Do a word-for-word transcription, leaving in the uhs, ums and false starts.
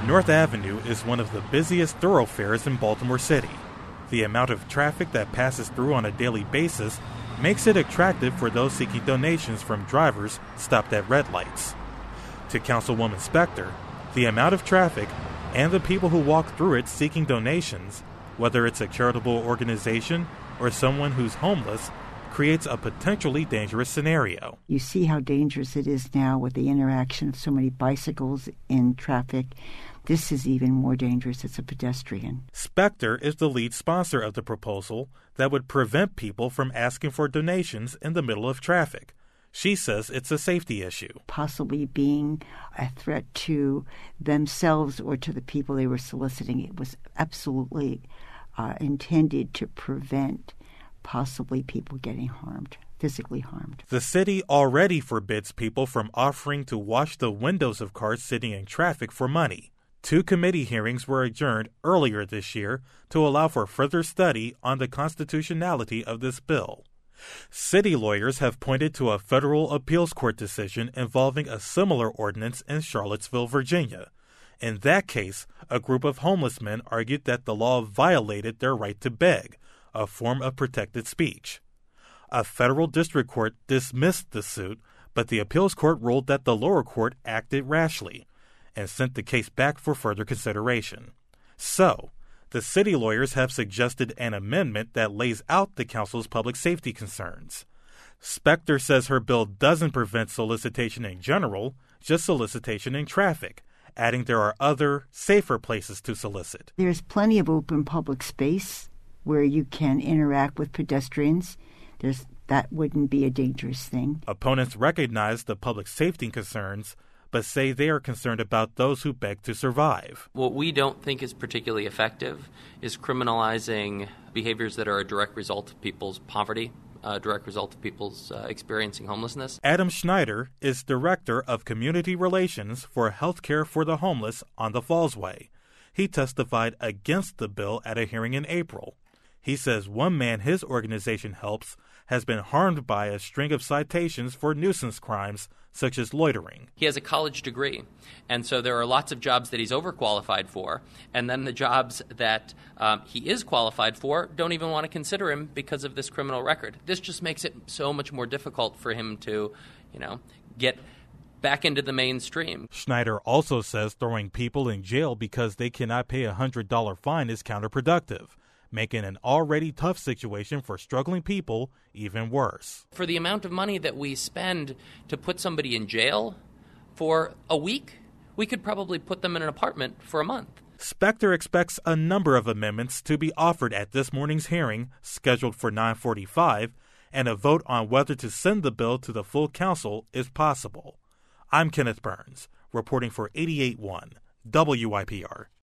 North Avenue is one of the busiest thoroughfares in Baltimore City. The amount of traffic that passes through on a daily basis makes it attractive for those seeking donations from drivers stopped at red lights. To Councilwoman Spector, the amount of traffic and the people who walk through it seeking donations, whether it's a charitable organization or someone who's homeless, creates a potentially dangerous scenario. You see how dangerous it is now with the interaction of so many bicycles in traffic. This is even more dangerous as a pedestrian. Spector is the lead sponsor of the proposal that would prevent people from asking for donations in the middle of traffic. She says it's a safety issue. Possibly being a threat to themselves or to the people they were soliciting. It was absolutely uh, intended to prevent possibly people getting harmed, physically harmed. The city already forbids people from offering to wash the windows of cars sitting in traffic for money. Two committee hearings were adjourned earlier this year to allow for further study on the constitutionality of this bill. City lawyers have pointed to a federal appeals court decision involving a similar ordinance in Charlottesville, Virginia. In that case, a group of homeless men argued that the law violated their right to beg, a form of protected speech. A federal district court dismissed the suit, but the appeals court ruled that the lower court acted rashly and sent the case back for further consideration. So, the city lawyers have suggested an amendment that lays out the council's public safety concerns. Spector says her bill doesn't prevent solicitation in general, just solicitation in traffic, adding there are other, safer places to solicit. There's plenty of open public space where you can interact with pedestrians. There's, that wouldn't be a dangerous thing. Opponents recognize the public safety concerns, but say they are concerned about those who beg to survive. What we don't think is particularly effective is criminalizing behaviors that are a direct result of people's poverty, a direct result of people's uh, experiencing homelessness. Adam Schneider is Director of Community Relations for Healthcare for the Homeless on the Fallsway. He testified against the bill at a hearing in April. He says one man his organization helps has been harmed by a string of citations for nuisance crimes, such as loitering. He has a college degree, and so there are lots of jobs that he's overqualified for, and then the jobs that um, he is qualified for don't even want to consider him because of this criminal record. This just makes it so much more difficult for him to, you know, get back into the mainstream. Schneider also says throwing people in jail because they cannot pay a one hundred dollars fine is counterproductive, making an already tough situation for struggling people even worse. For the amount of money that we spend to put somebody in jail for a week, we could probably put them in an apartment for a month. Spector expects a number of amendments to be offered at this morning's hearing, scheduled for nine forty-five, and a vote on whether to send the bill to the full council is possible. I'm Kenneth Burns, reporting for eighty-eight point one W I P R.